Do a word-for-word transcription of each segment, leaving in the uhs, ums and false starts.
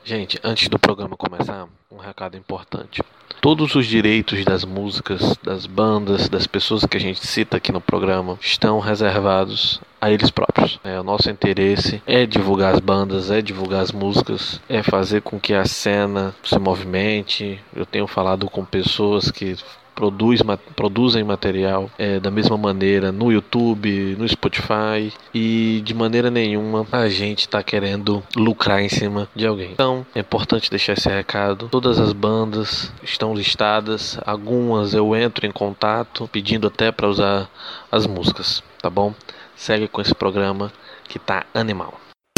Gente, antes do programa começar, um recado importante. Todos os direitos das músicas, das bandas, das pessoas que a gente cita aqui no programa estão reservados a eles próprios. É, o nosso interesse é divulgar as bandas, é divulgar as músicas, é fazer com que a cena se movimente. Eu tenho falado com pessoas que Produz, produzem material é, da mesma maneira no YouTube, no Spotify, e de maneira nenhuma a gente está querendo lucrar em cima de alguém. Então é importante deixar esse recado. Todas as bandas estão listadas, algumas eu entro em contato pedindo até para usar as músicas, tá bom? Segue com esse programa que tá animal.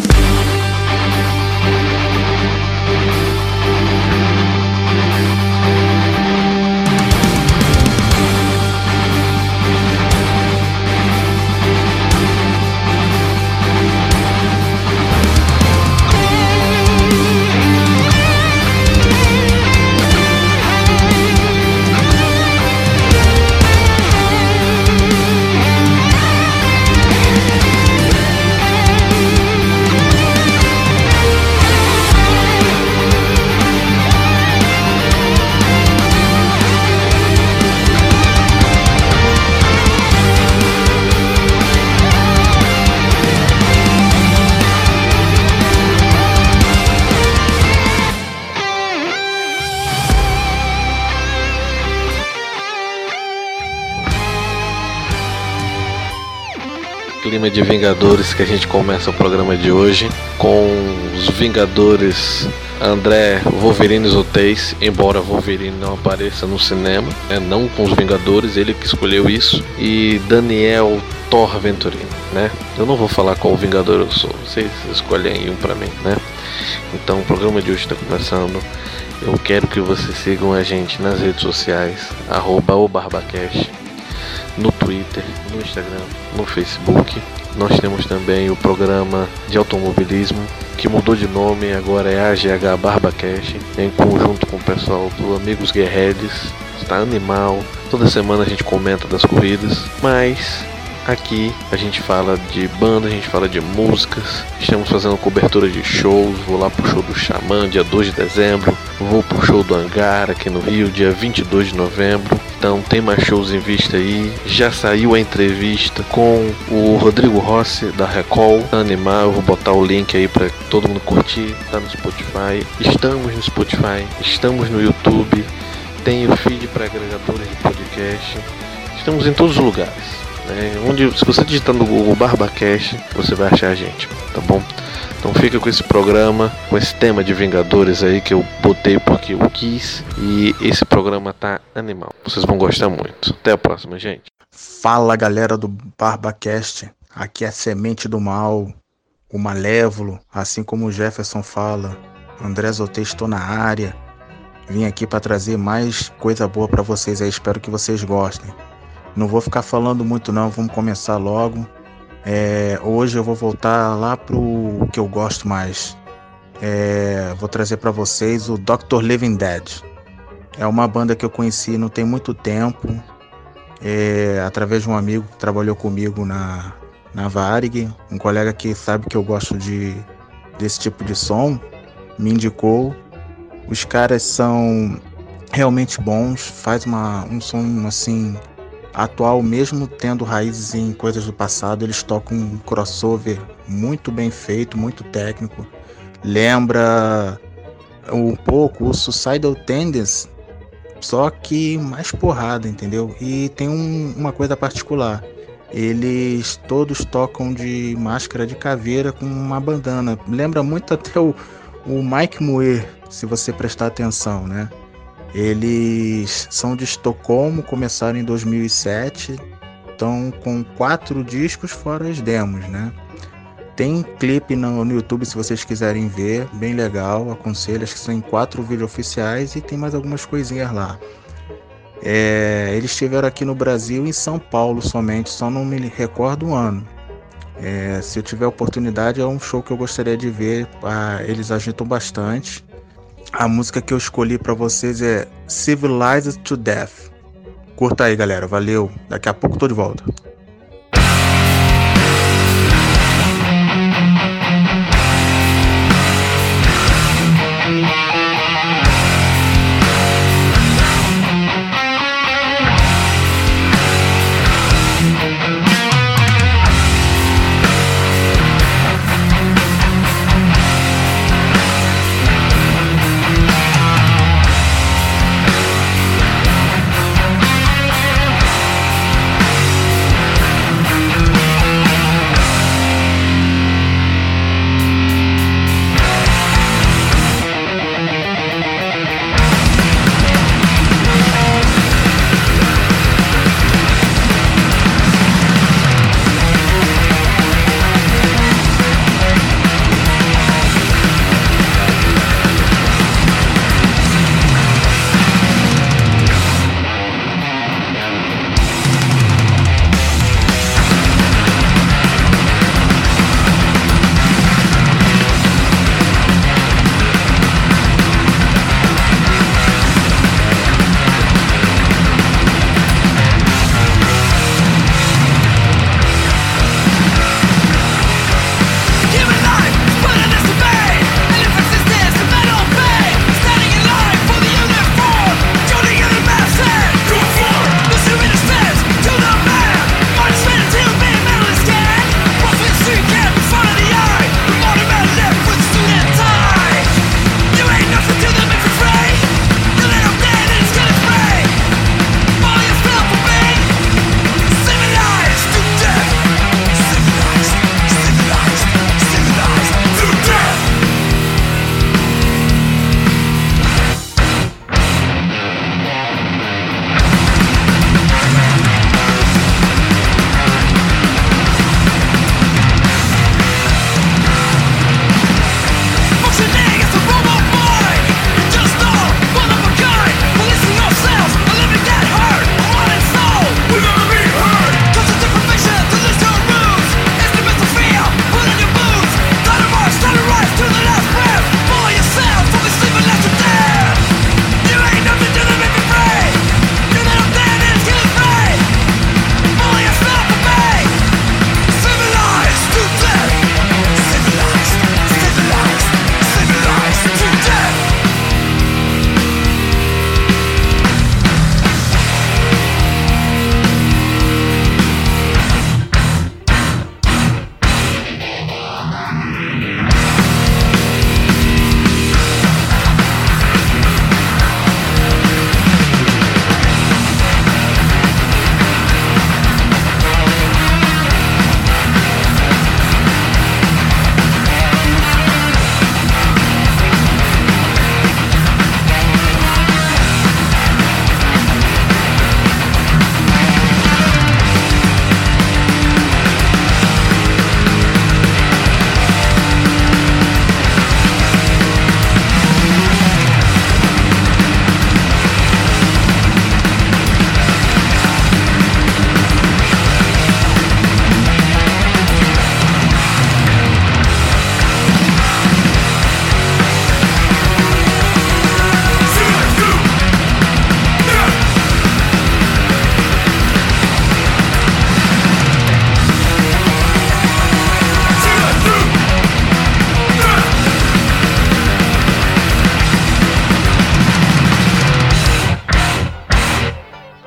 Clima de Vingadores que a gente começa o programa de hoje com os Vingadores André Wolverine Zotez, embora Wolverine não apareça no cinema, né, não com os Vingadores, ele que escolheu isso, e Daniel Thor Venturino, né? Eu não vou falar qual Vingador eu sou, vocês escolhem um pra mim, né? Então o programa de hoje está começando. Eu quero que vocês sigam a gente nas redes sociais, arroba o BarbaCast, no Twitter, no Instagram, no Facebook. Nós temos também o programa de automobilismo, que mudou de nome, agora é A G H BarbaCast, em conjunto com o pessoal do Amigos Guerreiros. Está animal, toda semana a gente comenta das corridas, mas aqui a gente fala de banda, a gente fala de músicas. Estamos fazendo cobertura de shows. Vou lá pro show do Xamã, dia dois de dezembro. Vou pro show do Hangar aqui no Rio, dia vinte e dois de novembro. Então tem mais shows em vista aí. Já saiu a entrevista com o Rodrigo Rossi da Recall. Animal, eu vou botar o link aí pra todo mundo curtir. Tá no Spotify. Estamos no Spotify, estamos no YouTube. Tem o feed para agregadores de podcast. Estamos em todos os lugares. É, onde, se você digitar no Google BarbaCast, você vai achar a gente, tá bom? Então fica com esse programa, com esse tema de Vingadores aí que eu botei porque eu quis. E esse programa tá animal, vocês vão gostar muito. Até a próxima, gente. Fala, galera do BarbaCast. Aqui é a Semente do Mal, o Malévolo, assim como o Jefferson fala. André Zotez, estou na área. Vim aqui para trazer mais coisa boa para vocês aí, espero que vocês gostem. Não vou ficar falando muito não, vamos começar logo. É, hoje eu vou voltar lá pro que eu gosto mais. É, vou trazer para vocês o doutor Living Dead. É uma banda que eu conheci não tem muito tempo, é, através de um amigo que trabalhou comigo na, na Varig. Um colega que sabe que eu gosto de, desse tipo de som, me indicou. Os caras são realmente bons, faz uma, um som assim... atual, mesmo tendo raízes em coisas do passado. Eles tocam um crossover muito bem feito, muito técnico. Lembra um pouco o Suicidal Tendencies, só que mais porrada, entendeu? E tem um, uma coisa particular. Eles todos tocam de máscara de caveira com uma bandana. Lembra muito até o, o Mike Muir, se você prestar atenção, né? Eles são de Estocolmo, começaram em dois mil e sete, estão com quatro discos fora as demos, né? Tem clipe no, no YouTube se vocês quiserem ver, bem legal, aconselho. Acho que são quatro vídeos oficiais e tem mais algumas coisinhas lá. É, eles estiveram aqui no Brasil, em São Paulo somente, só não me recordo o ano. É, se eu tiver oportunidade, é um show que eu gostaria de ver. Ah, eles agitam bastante. A música que eu escolhi para vocês é Civilized to Death. Curta aí, galera. Valeu. Daqui a pouco tô de volta.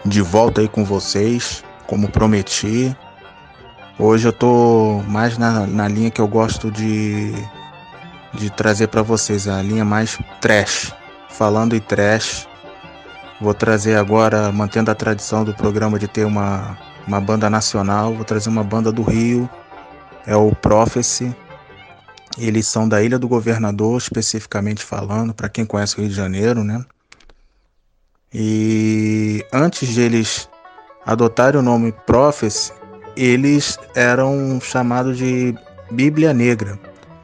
de volta aí com vocês, como prometi. Hoje eu tô mais na, na linha que eu gosto de, de trazer para vocês, a linha mais trash. Falando em trash, vou trazer agora, mantendo a tradição do programa de ter uma, uma banda nacional, vou trazer uma banda do Rio, é o Prophecy. Eles são da Ilha do Governador, especificamente falando, para quem conhece o Rio de Janeiro, né? E antes de eles adotarem o nome Prophecy, eles eram chamados de Bíblia Negra.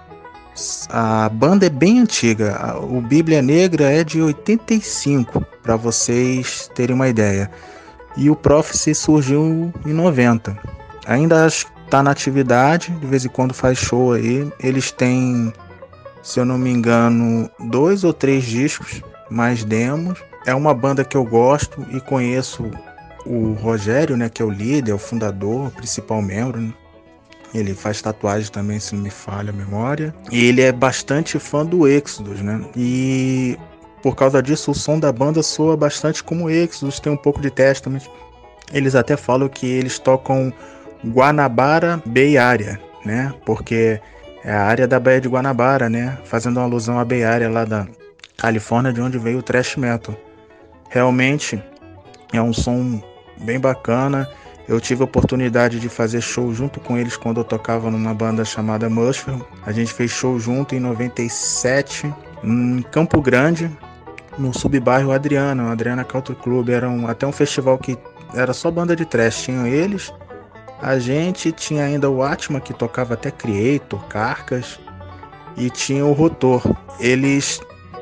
A banda é bem antiga, o Bíblia Negra é de oitenta e cinco, para vocês terem uma ideia. E o Prophecy surgiu em noventa. Ainda está na atividade, de vez em quando faz show aí. Eles têm, se eu não me engano, dois ou três discos, mais demos. É uma banda que eu gosto e conheço o Rogério, né, que é o líder, é o fundador, principal membro, né? Ele faz tatuagem também, se não me falha a memória. E ele é bastante fã do Exodus, né? E por causa disso o som da banda soa bastante como Exodus, tem um pouco de Testament. Eles até falam que eles tocam Guanabara Bay Area, né? Porque é a área da Baía de Guanabara, né? Fazendo uma alusão à Bay Area lá da Califórnia, de onde veio o thrash metal. Realmente é um som bem bacana. Eu tive a oportunidade de fazer show junto com eles quando eu tocava numa banda chamada Mushroom. A gente fez show junto em noventa e sete em Campo Grande, no subbairro Adriana, o Adriana Country Club. Era um, até um festival que era só banda de thrash. Tinham eles, a gente, tinha ainda o Atma, que tocava até Creator, Carcas, e tinha o Rotor. Eles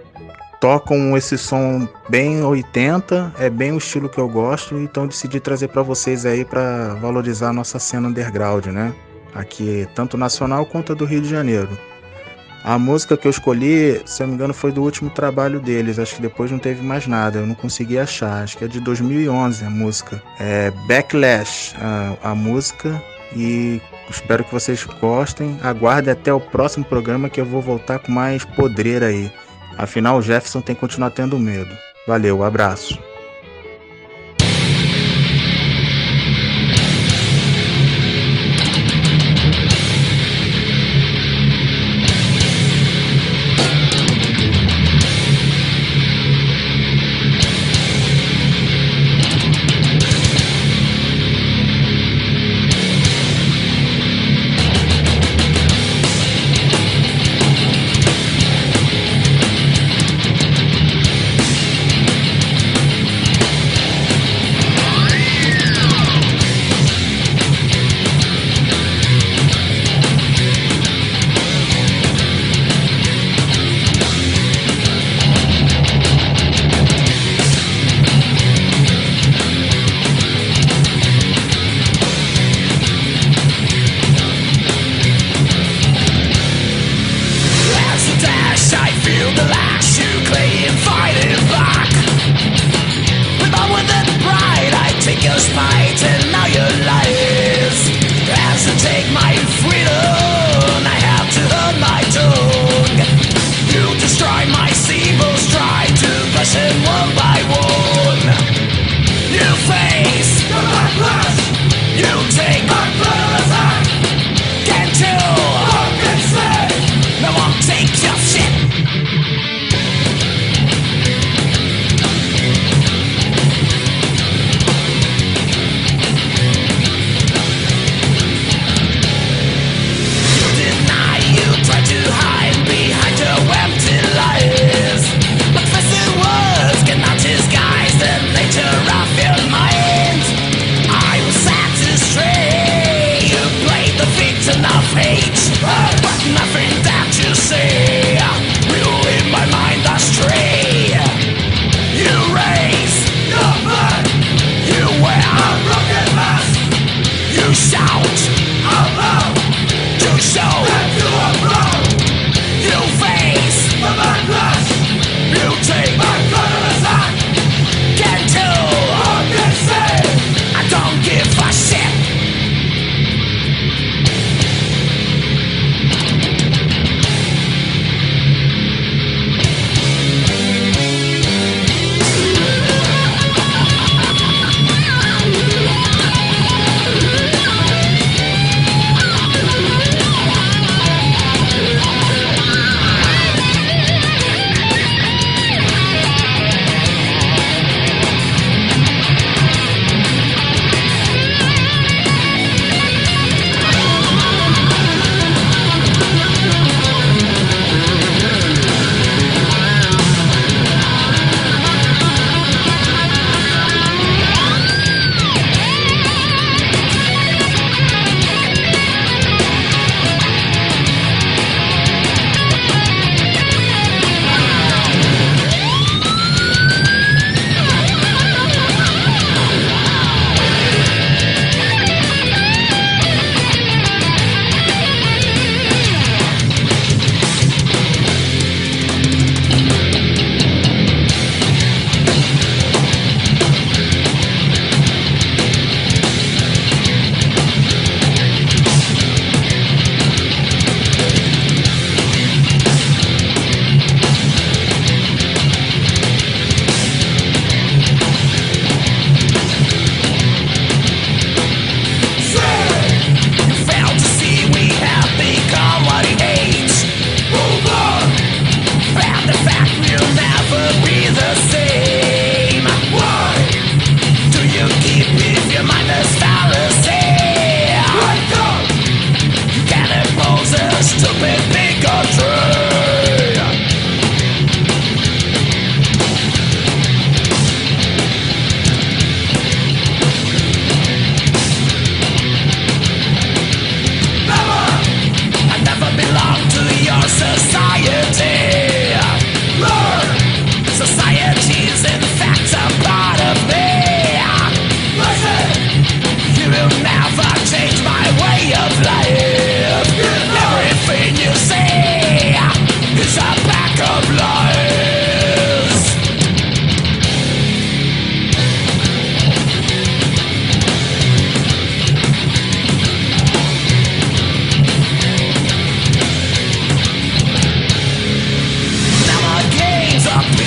tocam esse som bem oitenta, é bem o estilo que eu gosto, então decidi trazer para vocês aí para valorizar a nossa cena underground, né? Aqui, tanto nacional quanto a do Rio de Janeiro. A música que eu escolhi, se eu não me engano, foi do último trabalho deles, acho que depois não teve mais nada, eu não consegui achar, acho que é de dois mil e onze a música. É Backlash, a, a música, e espero que vocês gostem. Aguardem até o próximo programa que eu vou voltar com mais podreira aí. Afinal, o Jefferson tem que continuar tendo medo. Valeu, abraço. Off your mind, I was set to stray.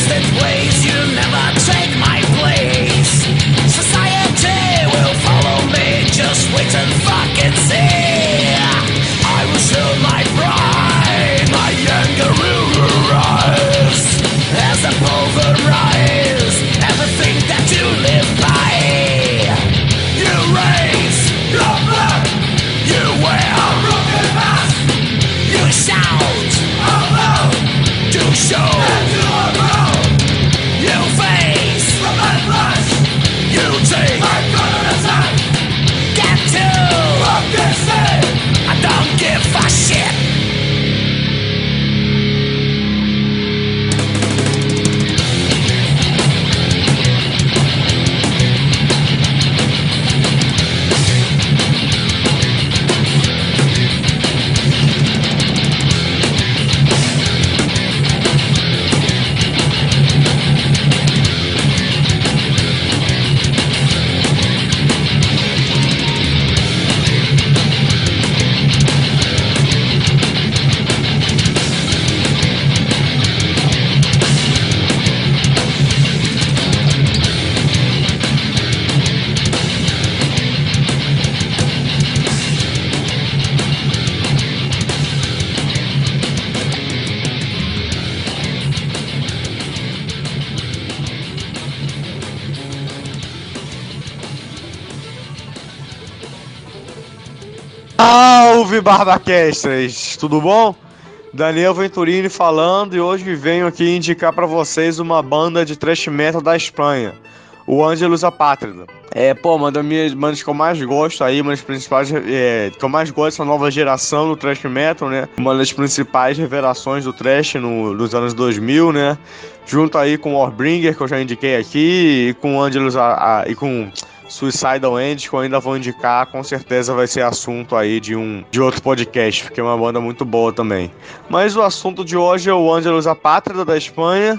Salve, Barbacasters! Tudo bom? Daniel Venturini falando, e hoje venho aqui indicar pra vocês uma banda de thrash metal da Espanha, o Angelus Apátrida. É, pô, uma das minhas bandas que eu mais gosto aí, uma das principais, é, que eu mais gosto dessa nova geração do thrash metal, né? Uma das principais revelações do thrash no, nos anos dois mil, né? Junto aí com o Warbringer, que eu já indiquei aqui, e com o Angelus a, a, e com Suicidal End, que eu ainda vou indicar, com certeza vai ser assunto aí de um de outro podcast, porque é uma banda muito boa também. Mas o assunto de hoje é o Angelus Apátrida da Espanha,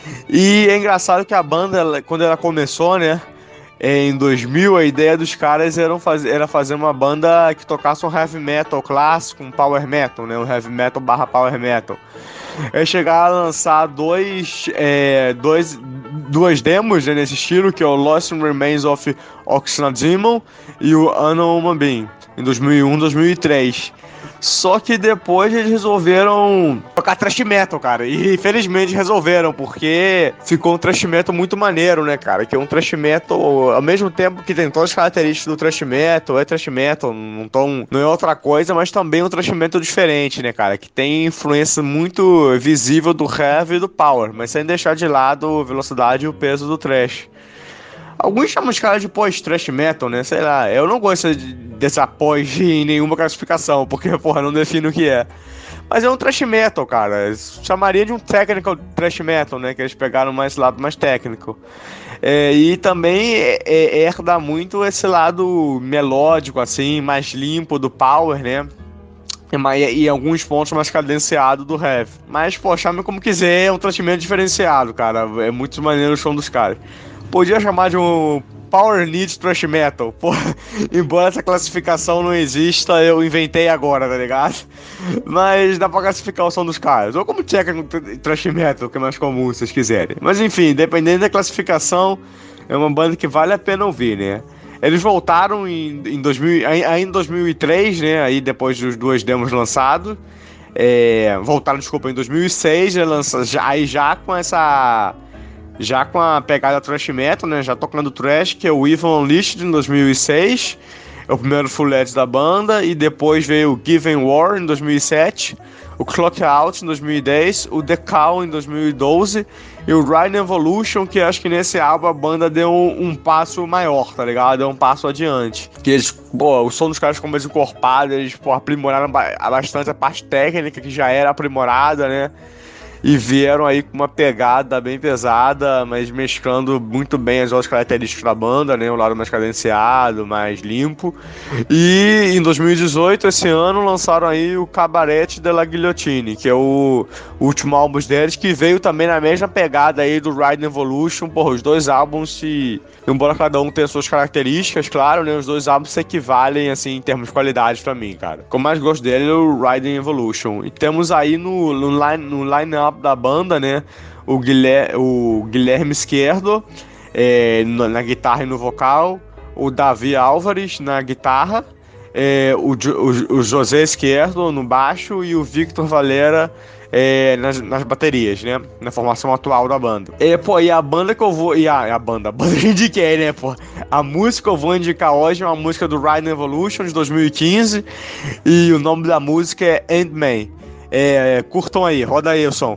e é engraçado que a banda, ela, quando ela começou, né, em dois mil, a ideia dos caras era fazer, era fazer uma banda que tocasse um heavy metal clássico, um power metal, né, um heavy metal barra power metal. É chegar a lançar dois, é, dois, duas demos, né, nesse estilo, que é o Lost Remains of Oxnademon e o Unknown Human Being, em dois mil e um, dois mil e três. Só que depois eles resolveram tocar thrash metal, cara. E infelizmente resolveram, porque ficou um thrash metal muito maneiro, né, cara? Que é um thrash metal, ao mesmo tempo que tem todas as características do thrash metal, é thrash metal, não, tão, não é outra coisa, mas também um thrash metal diferente, né, cara? Que tem influência muito visível do heavy e do power, mas sem deixar de lado a velocidade e o peso do thrash. Alguns chamam os caras de pós-thrash metal, né? Sei lá, eu não gosto de, dessa pós em nenhuma classificação, porque, porra, não defino o que é. Mas é um thrash metal, cara. Chamaria de um technical thrash metal, né? Que eles pegaram mais esse lado mais técnico. É, e também é, é, herda muito esse lado melódico, assim, mais limpo do power, né? E em alguns pontos mais cadenciado do heavy. Mas, pô, chame como quiser, é um tratamento diferenciado, cara. É muito maneiro o som dos caras. Podia chamar de um Power Need Thrash Metal. Pô, embora essa classificação não exista, eu inventei agora, tá ligado? Mas dá pra classificar o som dos caras. Ou como Technical Thrash Metal, que é mais comum, se vocês quiserem. Mas enfim, dependendo da classificação, é uma banda que vale a pena ouvir, né? Eles voltaram em, em, dois mil, aí em dois mil e três, né? Aí depois dos dois demos lançados. É, voltaram, desculpa, em dois mil e seis, né, lança, já, aí já com essa... Já com a pegada thrash metal, né? Já tocando thrash, que é o Evil Unleashed em dois mil e seis. É o primeiro full-length da banda. E depois veio o Given War em dois mil e sete. O Clock Out em dois mil e dez. O The Call em dois mil e doze. E o Ride Evolution, que acho que nesse álbum a banda deu um, um passo maior, tá ligado? Deu um passo adiante. Que eles, pô, o som dos caras ficou mais encorpado. Eles, pô, aprimoraram bastante a parte técnica, que já era aprimorada, né? E vieram aí com uma pegada bem pesada, mas mesclando muito bem as outras características da banda, né? O lado mais cadenciado, mais limpo. E em dois mil e dezoito, esse ano, lançaram aí o Cabaret de la Guillotine, que é o último álbum deles, que veio também na mesma pegada aí do Ride Evolution. Porra, os dois álbuns se... Embora cada um tenha suas características, claro, né? Os dois álbuns se equivalem, assim, em termos de qualidade pra mim, cara. O que eu mais gosto dele é o Ride Evolution. E temos aí no, no line, no line-up backup da banda, né? O Guilherme, o Guilherme Izquierdo é, na guitarra e no vocal, o Davi Álvares na guitarra, é, o, o, o José Izquierdo no baixo e o Victor Valera é, nas, nas baterias, né? Na formação atual da banda. É, pô, e a banda que eu vou... E a, a banda, a banda que eu indiquei, né, pô? A música que eu vou indicar hoje é uma música do Ride Evolution de dois mil e quinze e o nome da música é Ant-Man. É, curtam aí, roda aí o som.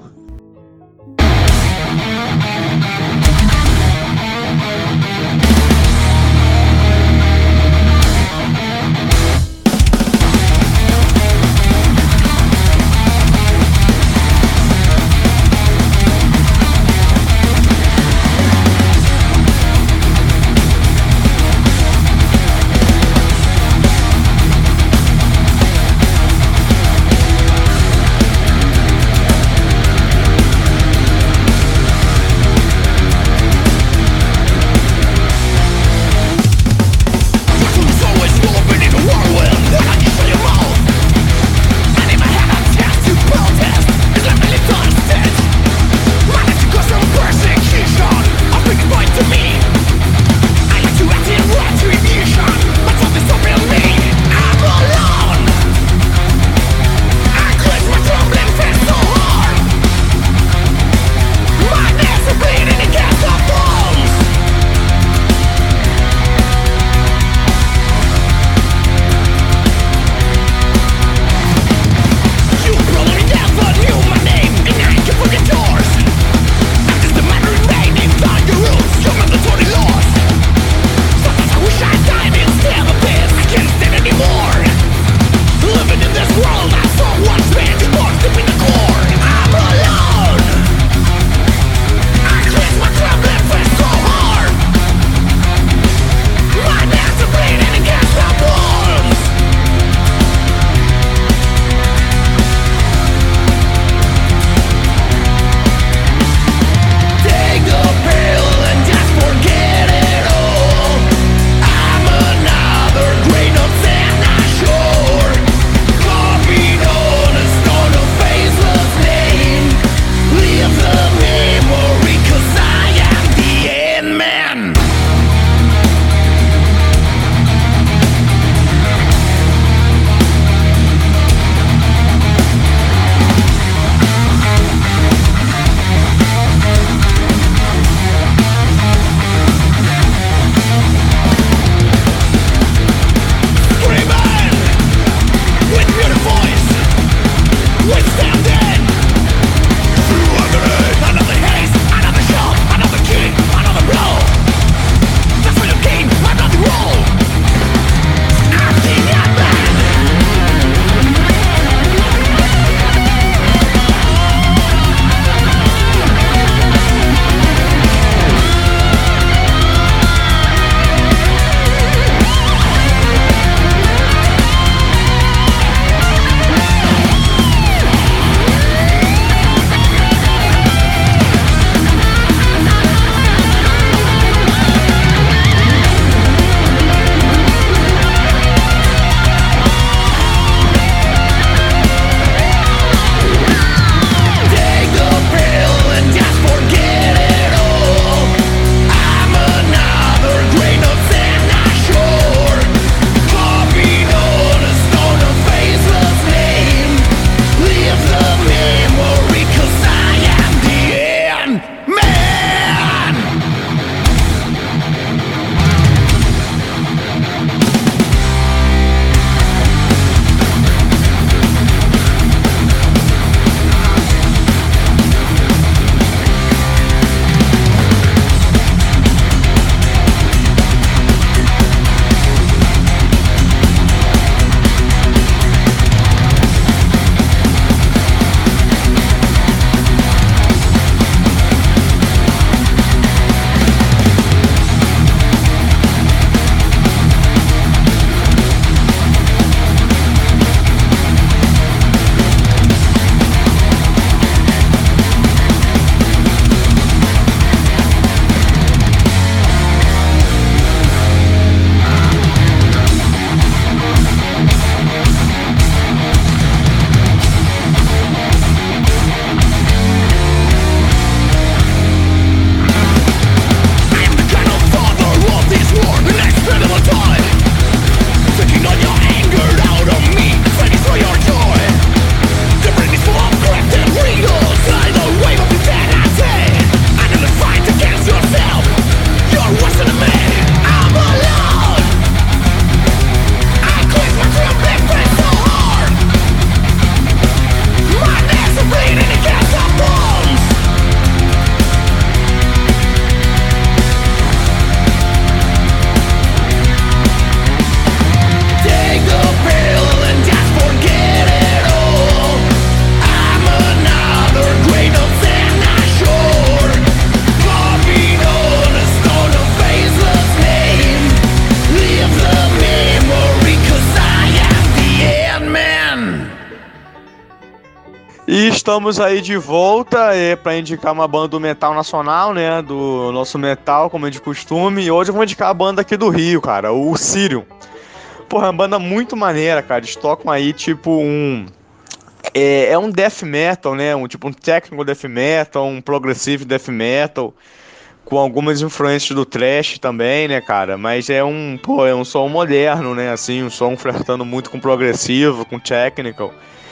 estamos aí de volta é, para indicar uma banda do metal nacional, né? Do nosso metal, como é de costume. E hoje eu vou indicar a banda aqui do Rio, cara, o Sirium. Porra, é uma banda muito maneira, cara. Eles tocam aí tipo um... É, é um death metal, né? Um, tipo um technical death metal, um progressive death metal, com algumas influências do thrash também, né, cara? Mas é um, pô, é um som moderno, né? Assim, um som flertando muito com progressivo, com technical.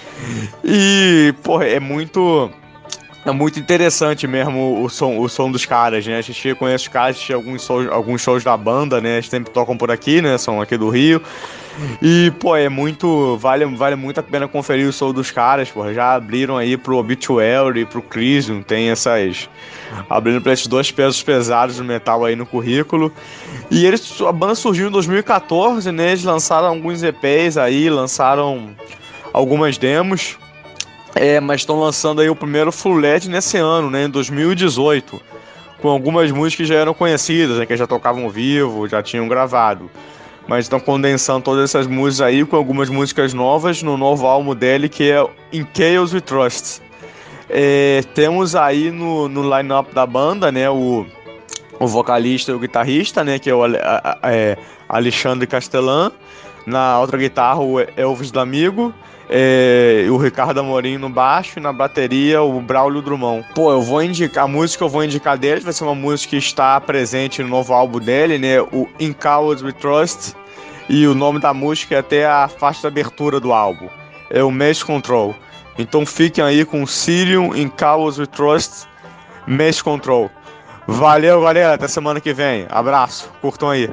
E, porra, é muito... É muito interessante mesmo o som, o som dos caras, né? A gente conhece os caras, assiste alguns shows, alguns shows da banda, né? Eles sempre tocam por aqui, né? São aqui do Rio. E, pô, é muito... Vale, vale muito a pena conferir o som dos caras, pô. Já abriram aí pro Obituary, pro Crisium, tem essas... Abrindo pra esses dois pesos pesados do metal aí no currículo. E eles, a banda surgiu em dois mil e catorze, né? Eles lançaram alguns E Ps aí, lançaram algumas demos. É, mas estão lançando aí o primeiro Full L E D nesse ano, né, em dois mil e dezoito, com algumas músicas que já eram conhecidas, né, que já tocavam ao vivo, já tinham gravado, mas estão condensando todas essas músicas aí com algumas músicas novas no novo álbum dele, que é In Chaos We Trust. É, temos aí no, no line-up da banda, né, o, o vocalista e o guitarrista, né, que é o a, a, é, Alexandre Castellan, na outra guitarra o Elvis D'Amigo, É, o Ricardo Amorim no baixo e na bateria o Braulio Drummond. Pô, eu vou indicar, a música que eu vou indicar dele vai ser uma música que está presente no novo álbum dele, né, o In Cowards We Trust, e o nome da música é até a faixa de abertura do álbum, é o Maze Control. Então fiquem aí com Sirium, In Cowards We Trust, Maze Control. Valeu, galera, até semana que vem, abraço, curtam aí.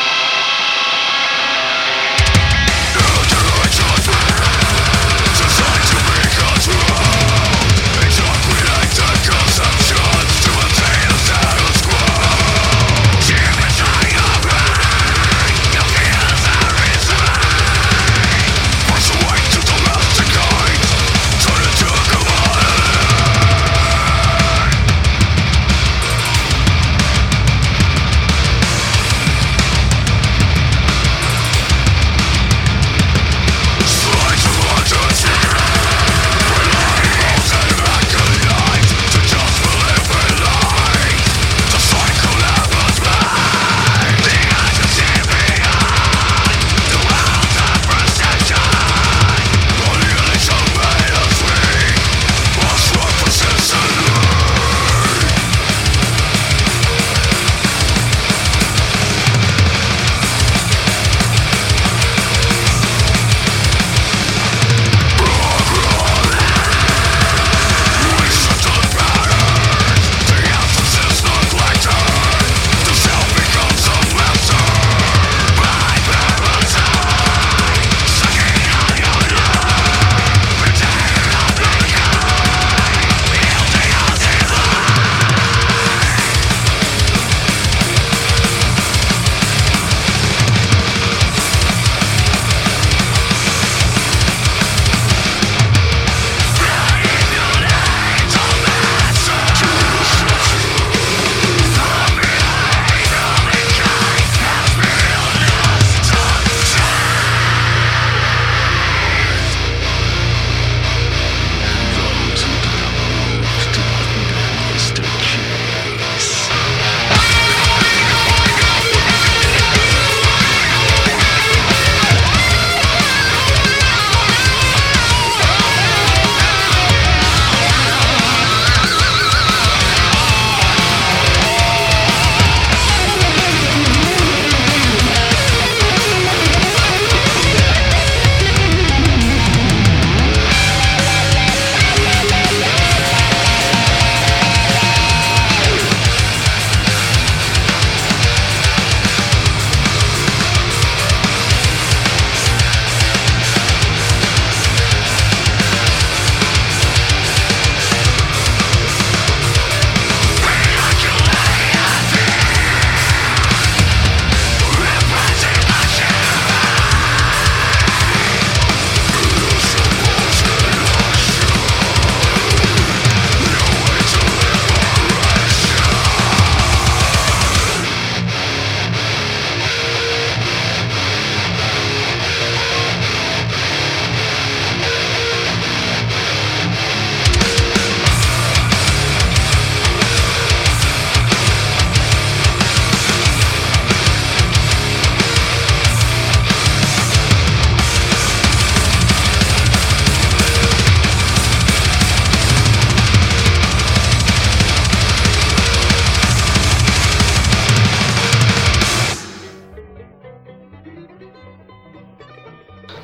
Society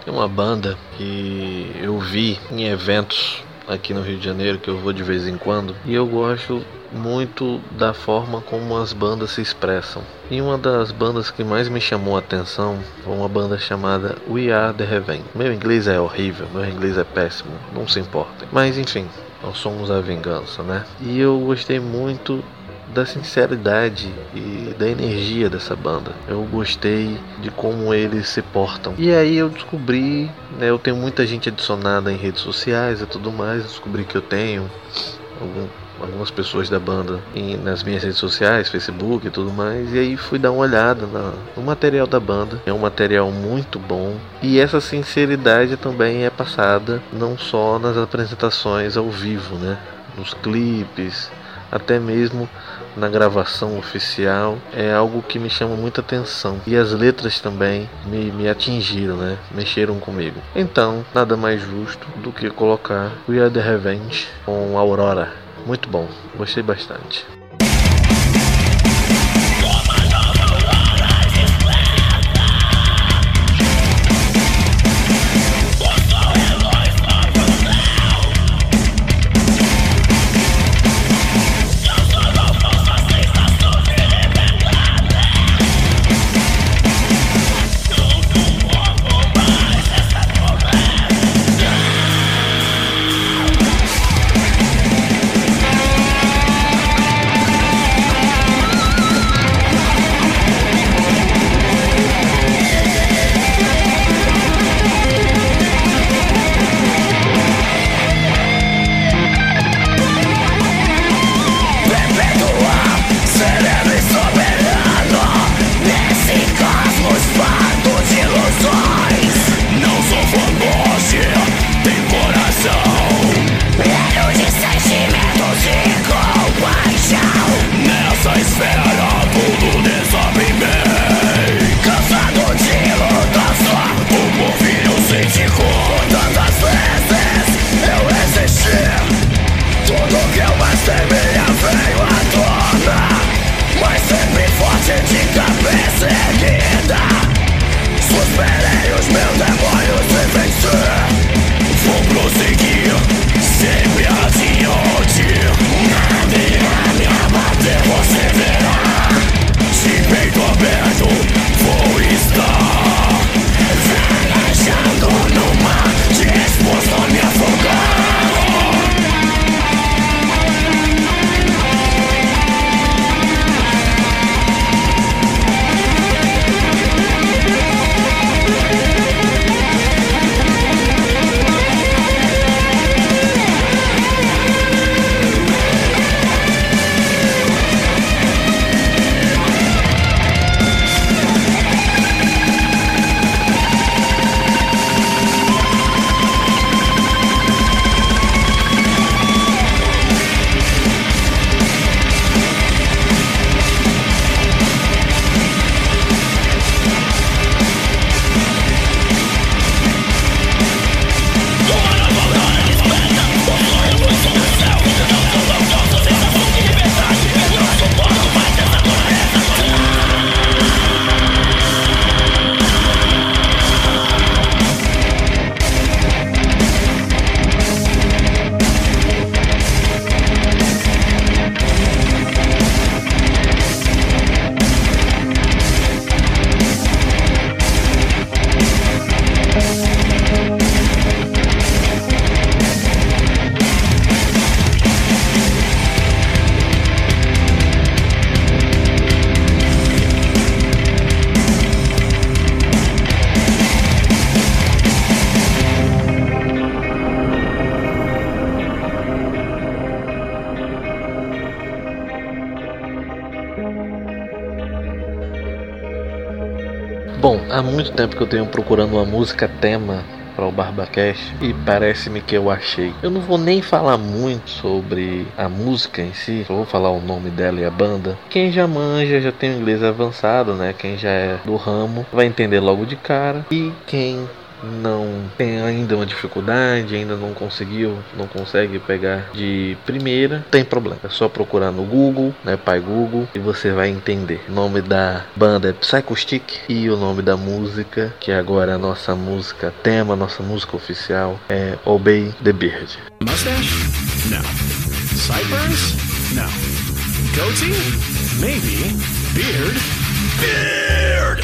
É uma banda que eu vi em eventos aqui no Rio de Janeiro, que eu vou de vez em quando, e eu gosto muito da forma como as bandas se expressam. E uma das bandas que mais me chamou a atenção foi uma banda chamada We Are The Revenge. Meu inglês é horrível, meu inglês é péssimo, não se importem. Mas enfim, nós somos a vingança, né? E eu gostei muito da sinceridade e da energia dessa banda. Eu gostei de como eles se portam. E aí eu descobri, né, eu tenho muita gente adicionada em redes sociais e tudo mais. Eu descobri que eu tenho algum, algumas pessoas da banda em, nas minhas redes sociais, Facebook e tudo mais. E aí fui dar uma olhada na, no material da banda. É um material muito bom. E essa sinceridade também é passada não só nas apresentações ao vivo, né, nos clipes, até mesmo na gravação oficial. É algo que me chama muita atenção. E as letras também me, me atingiram, né? Mexeram comigo. Então, nada mais justo do que colocar We Are The Revenge com Aurora. Muito bom, gostei bastante. Bom, há muito tempo que eu tenho procurando uma música tema para o BarbaCast e parece-me que eu achei. Eu não vou nem falar muito sobre a música em si, só vou falar o nome dela e a banda. Quem já manja, já tem o inglês avançado, né? Quem já é do ramo vai entender logo de cara. E quem não tem ainda uma dificuldade, ainda não conseguiu, não consegue pegar de primeira, tem problema. É só procurar no Google, né, Pai Google, e você vai entender. O nome da banda é Psychostick e o nome da música, que agora é a nossa música tema, nossa música oficial, é Obey the Beard. Mustache? No. Sideburns? No. Goatee? Maybe. Beard? Beard!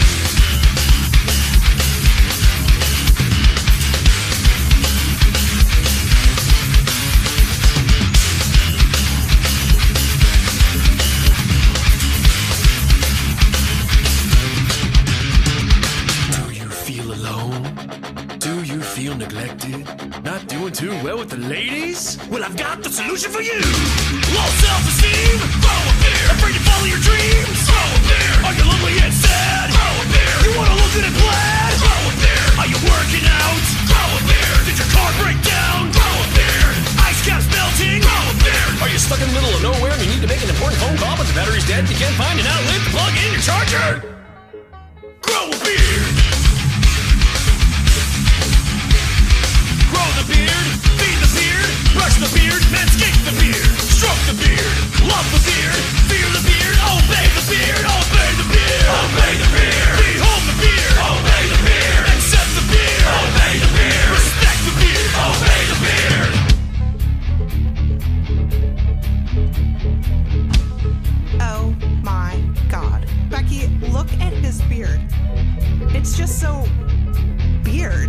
Feel neglected? Not doing too well with the ladies? Well, I've got the solution for you! Low self-esteem? Throw a beer! Afraid to follow your dreams? Throw a beer! Are you lonely and sad? Throw a beer! You wanna look good and plaid? Throw a beer! Are you working out? Throw a beer! Did your car break down? Throw a beer! Ice caps melting? Throw a beer! Are you stuck in the middle of nowhere and you need to make an important phone call but the battery's dead and you can't find an outlet to plug in your charger? Grow a beard! Grow the beard, feed the beard, brush the beard, manscape the beard, stroke the beard, love the beard, fear the beard, obey the beard, obey the beard, obey the beard, behold the beard, obey the beard, accept the beard, obey the beard, respect the beard, obey the beard. Oh my God. Becky, look at his beard. It's just so beard.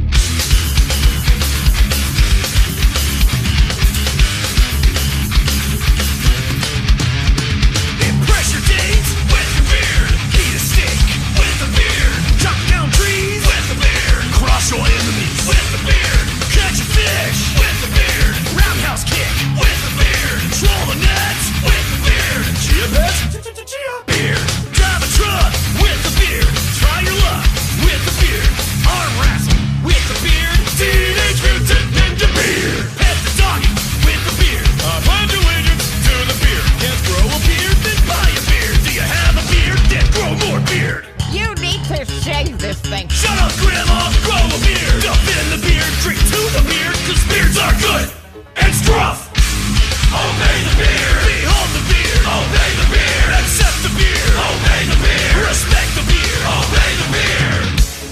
Your enemies with the beard. Catch a fish with the beard. Roundhouse kick with the beard. Troll the nets with the beard. Chia pets? Beard. Drive a truck with the beard. Try your luck with the beard. Arm wrestle with the beard. Teenage Mutant Ninja Beard. Pet the doggy with the beard. Apply the widgets to the beard. Can't grow a beard? Then buy a beard. Do you have a beard? Then grow more beard. You need to shave this thing. Shut up, Grandma! Grow a beard! Up in the beard, drink to the beard, cause beards are good and scruff! Obey the beard! Behold the beard! Obey the beard! Accept the beard! Obey the beard! Respect the beard! Obey the beard!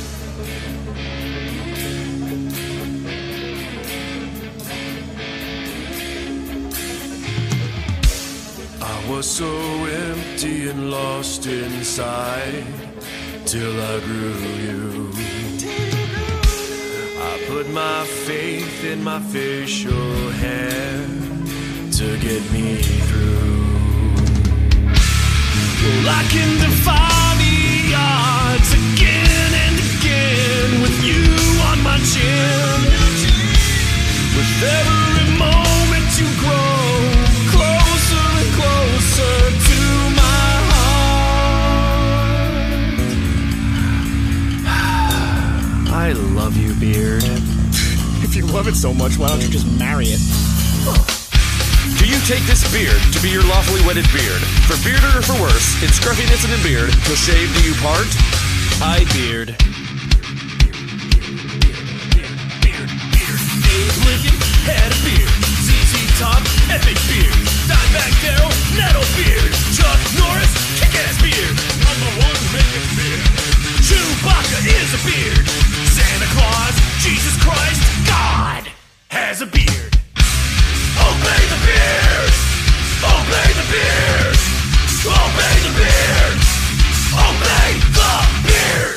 I was so empty and lost inside till I grew you. I put my faith in my facial hair to get me through. Well, I can defy the odds again and again with you on my chin. With every moment you grow closer and closer to my heart. I love you, Beard. If you love it so much, why don't you just marry it? Do you take this beard to be your lawfully wedded beard? For bearder or for worse, in scruffiness and in beard, till shave do you part? I beard. Abe Lincoln had a beard. Z Z Top, epic beard. Dimebag Darrell, nettle beard. Chuck Norris, kick-ass beard. Number one making beard. Chewbacca is a beard. Santa Claus, Jesus Christ, God has a beard. Obey the beard! Obey the beard! Obey the beard! Obey the beard!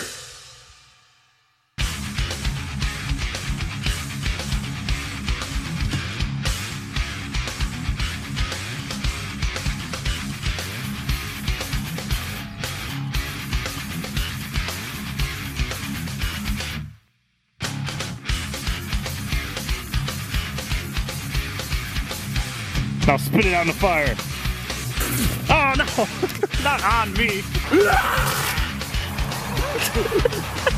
Now spit it out in the fire. Oh no, not on me.